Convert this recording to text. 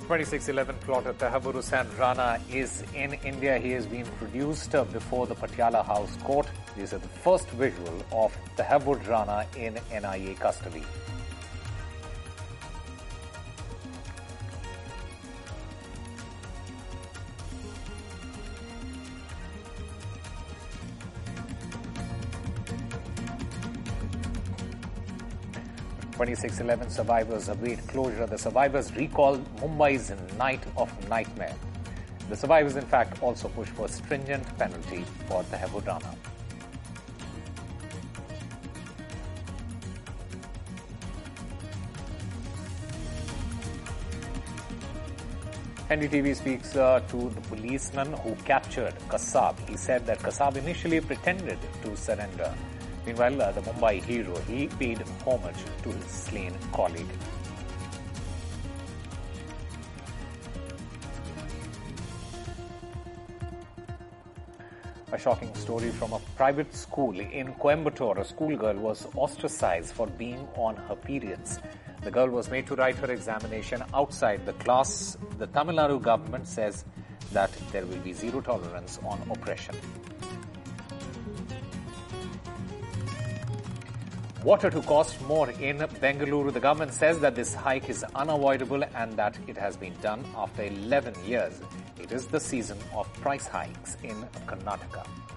2611 plotter Tahabur Hussain Rana is in India. He has been produced before the Patiala House Court. These are the first visual of Tahabur Rana in NIA custody. (2611) survivors await closure. The survivors recall Mumbai's night of nightmare. The survivors, in fact, also push for stringent penalty for Tahabur Rana. NDTV speaks to the policeman who captured Kassab. He said that Kassab initially pretended to surrender. Meanwhile, the Mumbai hero, he paid homage to his slain colleague. A shocking story from a private school in Coimbatore. A schoolgirl was ostracized for being on her periods. The girl was made to write her examination outside the class. The Tamil Nadu government says that there will be zero tolerance on oppression. Water to cost more in Bengaluru. The government says that this hike is unavoidable and that it has been done after 11 years. It is the season of price hikes in Karnataka.